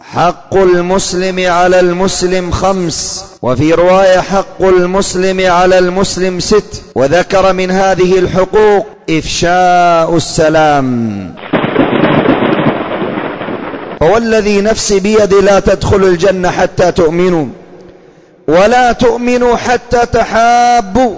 حق المسلم على المسلم 5، وفي رواية حق المسلم على المسلم 6، وذكر من هذه الحقوق إفشاء السلام. فوالذي نفسي بيدي لا تدخلوا الجنة حتى تؤمنوا، ولا تؤمنوا حتى تحابوا،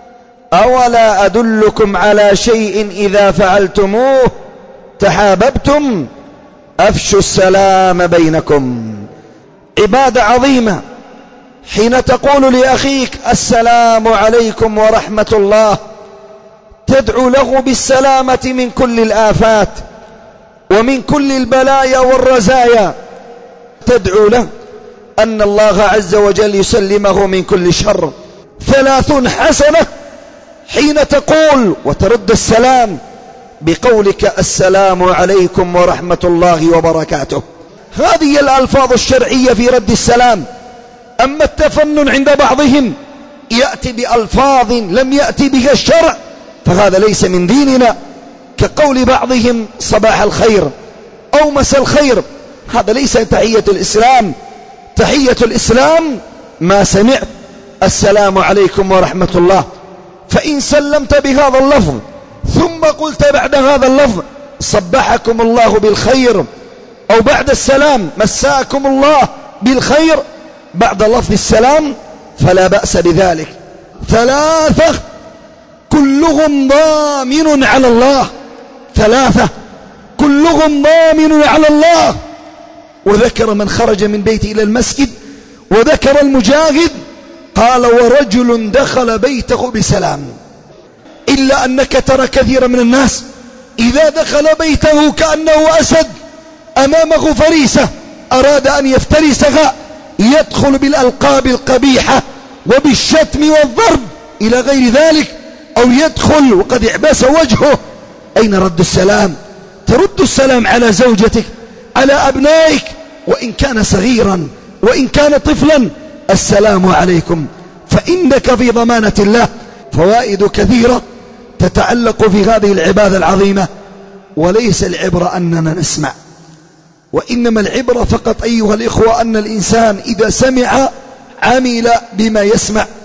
أولا أدلكم على شيء إذا فعلتموه تحاببتم؟ أفشوا السلام بينكم. عبادة عظيمة حين تقول لأخيك السلام عليكم ورحمة الله، تدعو له بالسلامة من كل الآفات ومن كل البلايا والرزايا، تدعو له أن الله عز وجل يسلمه من كل شر. 30 حسنة حين تقول وترد السلام بقولك السلام عليكم ورحمة الله وبركاته. هذه الألفاظ الشرعية في رد السلام. أما التفنن عند بعضهم يأتي بألفاظ لم يأتي بها الشرع، فهذا ليس من ديننا، كقول بعضهم صباح الخير أو مساء الخير، هذا ليس تحية الإسلام. تحية الإسلام ما سمعت السلام عليكم ورحمة الله، فإن سلمت بهذا اللفظ ثم قلت بعد هذا اللفظ صبحكم الله بالخير، أو بعد السلام مساكم الله بالخير بعد لفظ السلام، فلا بأس بذلك. 3 كلهم ضامن على الله، 3 كلهم ضامن على الله. وذكر من خرج من بيته إلى المسجد، وذكر المجاهد، قال ورجل دخل بيته بسلام. إلا أنك ترى كثير من الناس إذا دخل بيته كأنه أسد أمامه فريسة أراد أن يفترسها، يدخل بالألقاب القبيحة وبالشتم والضرب إلى غير ذلك، أو يدخل وقد اعبس وجهه. أين رد السلام؟ ترد السلام على زوجتك، على أبنائك، وإن كان صغيرا وإن كان طفلا، السلام عليكم، فإنك في ضمانة الله. فوائد كثيرة تتعلق في هذه العبادة العظيمة. وليس العبرة أننا نسمع، وإنما العبرة فقط أيها الإخوة أن الإنسان إذا سمع عمل بما يسمع.